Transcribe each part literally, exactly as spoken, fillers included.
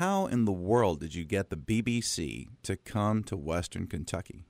how in the world did you get the B B C to come to Western Kentucky?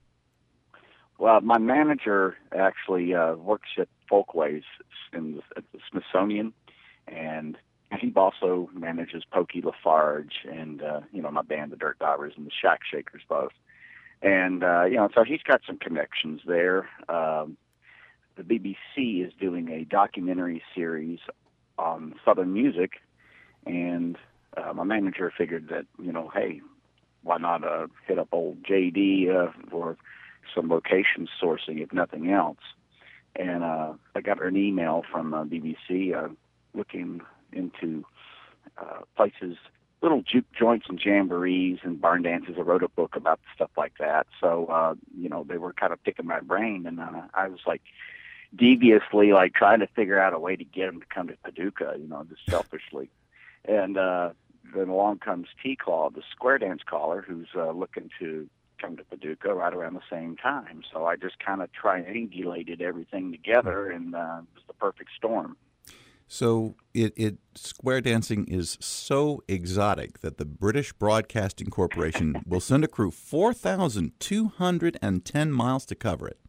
Well, my manager actually uh, works at Folkways in the, at the Smithsonian, and he also manages Pokey Lafarge and, uh, you know, my band, the Dirt Divers, and the Shack Shakers both. And, uh, you know, so he's got some connections there. Um, the B B C is doing a documentary series on Southern music, and uh, my manager figured that, you know, hey, why not uh, hit up old J D uh, for some location sourcing, if nothing else. And uh, I got an email from uh, B B C uh, looking into uh, places, little juke joints and jamborees and barn dances. I wrote a book about stuff like that. So, uh, you know, they were kind of picking my brain, and uh, I was like deviously like trying to figure out a way to get them to come to Paducah, you know, just selfishly. And uh, then along comes T-Claw, the square dance caller, who's uh, looking to come to Paducah right around the same time. So I just kind of triangulated everything together, and uh, it was the perfect storm. So it, it square dancing is so exotic that the British Broadcasting Corporation will send a crew four thousand two hundred ten miles to cover it.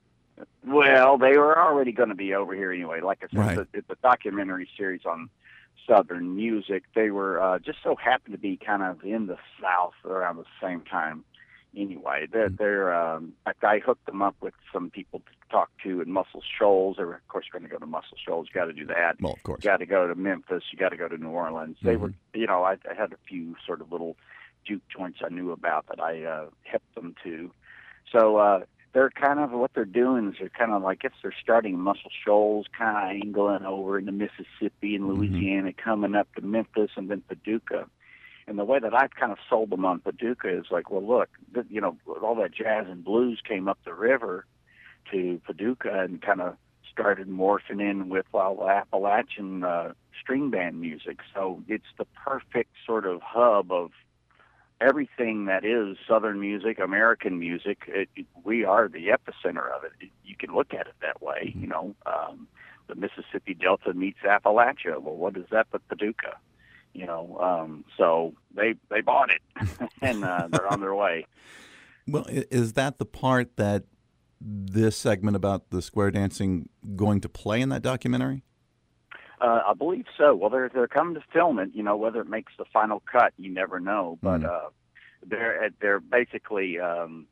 Well, they were already going to be over here anyway. Like I said, Right. it's, a, it's a documentary series on Southern music. They were uh, just so happened to be kind of in the South around the same time. Anyway, they're, they're um, I hooked them up with some people to talk to in Muscle Shoals. They were, of course, going to go to Muscle Shoals. You got to do that. Well, of course. You got to go to Memphis. You got to go to New Orleans. They Mm-hmm. were, you know, I, I had a few sort of little juke joints I knew about that I uh, hipped them to. So uh, they're kind of, what they're doing is they're kind of like, if they're starting in Muscle Shoals, kind of angling over into Mississippi and Louisiana, mm-hmm. coming up to Memphis and then Paducah. And the way that I've kind of sold them on Paducah is like, well, look, th- you know, all that jazz and blues came up the river to Paducah and kind of started morphing in with all the Appalachian uh, string band music. So it's the perfect sort of hub of everything that is Southern music, American music. It, it, we are the epicenter of it. it. You can look at it that way, you know. Um, the Mississippi Delta meets Appalachia. Well, what is that but Paducah? You know, um, so they they bought it, and uh, they're on their way. Well, is that the part that this segment about the square dancing going to play in that documentary? Uh, I believe so. Well, they're they're coming to film it. You know, whether it makes the final cut, you never know. But mm. uh, they're they're basically um,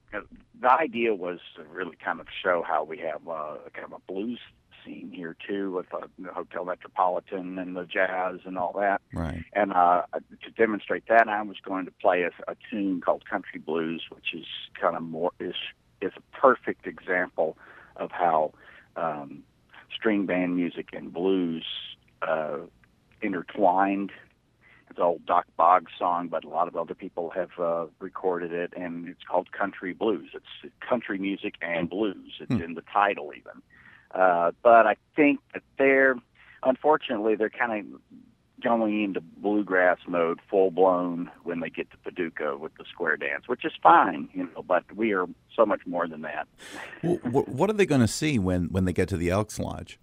the idea was to really kind of show how we have uh, kind of a blues scene here too, with uh, the Hotel Metropolitan and the jazz and all that. Right. And uh, to demonstrate that, I was going to play a, a tune called Country Blues, which is kind of more is is a perfect example of how um, string band music and blues uh, intertwined. It's an old Doc Boggs song, but a lot of other people have uh, recorded it, and it's called Country Blues. It's country music and blues. It's hmm. in the title even. Uh, but I think that they're, unfortunately, they're kind of going into bluegrass mode full blown when they get to Paducah with the square dance, which is fine, you know, but we are so much more than that. Well, what are they going to see when, when they get to the Elks Lodge?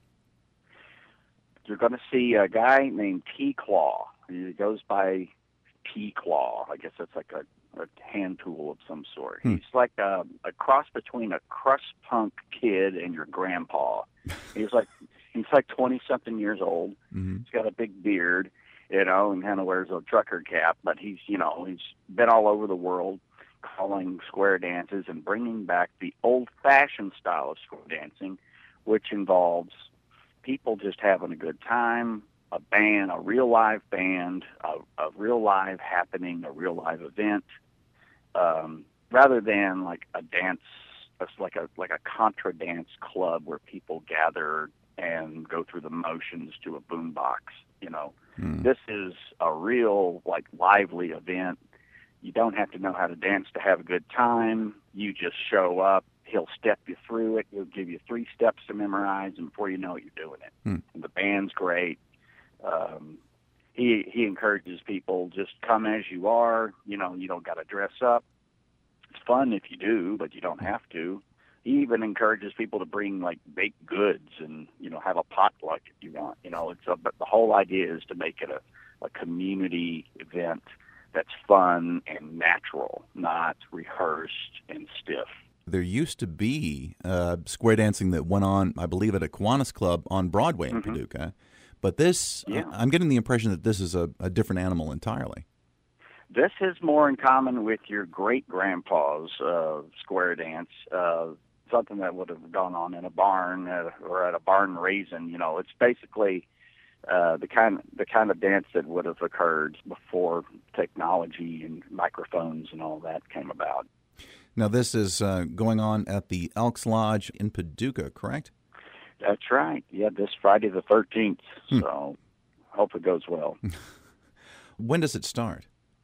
You're going to see a guy named T-Claw. He goes by T-Claw. I guess that's like a a hand tool of some sort. Hmm. He's like a, a cross between a crust punk kid and your grandpa. He's like he's like twenty something years old. Mm-hmm. He's got a big beard, you know, and kind of wears a trucker cap. But he's you know he's been all over the world calling square dances and bringing back the old-fashioned style of square dancing, which involves people just having a good time. A band, a real live band, a, a real live happening, a real live event, um, rather than like a dance, it's like a like a contra dance club where people gather and go through the motions to a boombox. You know, mm. This is a real like lively event. You don't have to know how to dance to have a good time. You just show up. He'll step you through it. He'll give you three steps to memorize, and before you know it, you're doing it. Mm. And the band's great. Um, he he encourages people, just come as you are. You know, you don't got to dress up. It's fun if you do, but you don't have to. He even encourages people to bring like baked goods and you know have a potluck if you want. You know, it's a, but the whole idea is to make it a, a community event that's fun and natural, not rehearsed and stiff. There used to be uh, square dancing that went on, I believe, at a Kiwanis Club on Broadway in mm-hmm. Paducah. But this, yeah. uh, I'm getting the impression that this is a, a different animal entirely. This has more in common with your great-grandpa's uh, square dance, uh, something that would have gone on in a barn uh, or at a barn raising. You know, it's basically uh, the kind the kind of dance that would have occurred before technology and microphones and all that came about. Now, this is uh, going on at the Elks Lodge in Paducah, correct? That's right. Yeah, this Friday the thirteenth. Hmm. So hope it goes well. When does it start?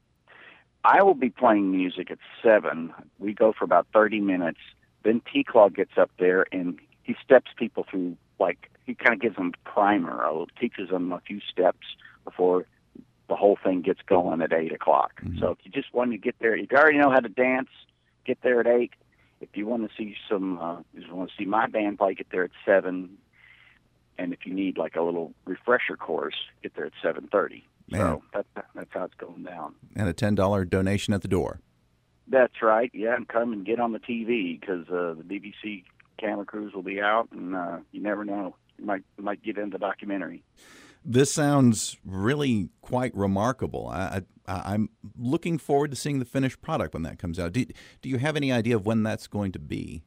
I will be playing music at seven. We go for about thirty minutes. Then T-Claw gets up there and he steps people through, like, he kind of gives them a primer, or teaches them a few steps before the whole thing gets going at eight o'clock. Mm-hmm. So if you just want to get there, if you already know how to dance, get there at eight. If you want to see some, uh, if you want to see my band play, get there at seven. And if you need like a little refresher course, get there at seven thirty. So that's that's how it's going down. And a ten dollar donation at the door. That's right. Yeah, and come and get on the T V because uh, the B B C camera crews will be out, and uh, you never know, you might you might get into the documentary. This sounds really quite remarkable. I, I, I'm looking forward to seeing the finished product when that comes out. Do, do you have any idea of when that's going to be?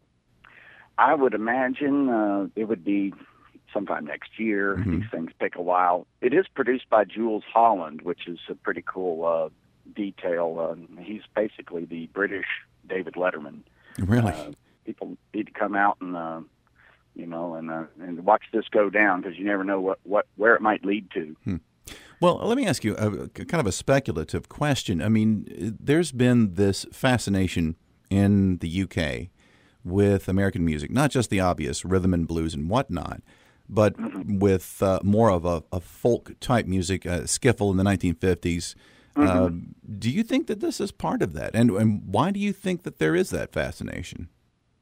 I would imagine uh, it would be sometime next year. Mm-hmm. These things take a while. It is produced by Jules Holland, which is a pretty cool uh, detail. Uh, he's basically the British David Letterman. Really? Uh, people need to come out and... Uh, you know, and uh, and watch this go down because you never know what, what where it might lead to. Hmm. Well, let me ask you a, kind of a speculative question. I mean, there's been this fascination in the U K with American music, not just the obvious rhythm and blues and whatnot, but mm-hmm. with uh, more of a, a folk-type music, uh, skiffle in the nineteen fifties. Mm-hmm. Uh, do you think that this is part of that? And, and why do you think that there is that fascination?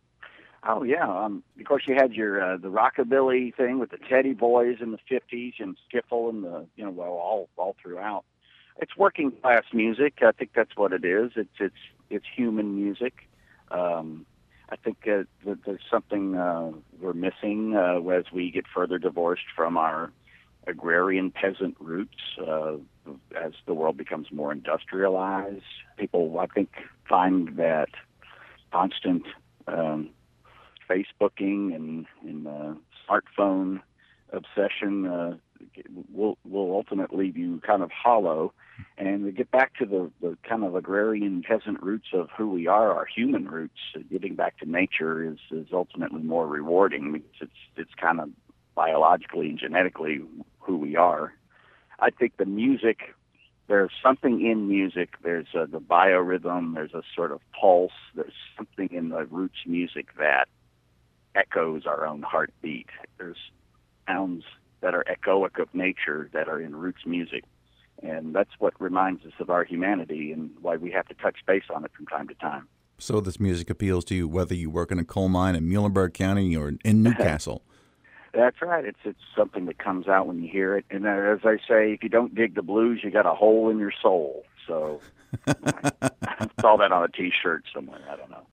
Oh yeah, um, of course you had your uh, the rockabilly thing with the Teddy Boys in the fifties and skiffle and the you know well all all throughout. It's working class music. I think that's what it is. It's it's it's human music. Um, I think uh, that there's something uh, we're missing uh, as we get further divorced from our agrarian peasant roots. Uh, as the world becomes more industrialized, people I think find that constant um, Facebooking and, and uh, smartphone obsession uh, will will ultimately leave you kind of hollow. And to get back to the, the kind of agrarian peasant roots of who we are, our human roots, uh, getting back to nature is, is ultimately more rewarding because it's it's kind of biologically and genetically who we are. I think the music, there's something in music. There's uh, the biorhythm. There's a sort of pulse. There's something in the roots music that echoes our own heartbeat. There's sounds that are echoic of nature that are in roots music. And that's what reminds us of our humanity and why we have to touch base on it from time to time. So this music appeals to you whether you work in a coal mine in Muhlenberg County or in Newcastle. That's right. It's it's something that comes out when you hear it. And as I say, if you don't dig the blues, you got a hole in your soul. So I saw that on a T-shirt somewhere. I don't know.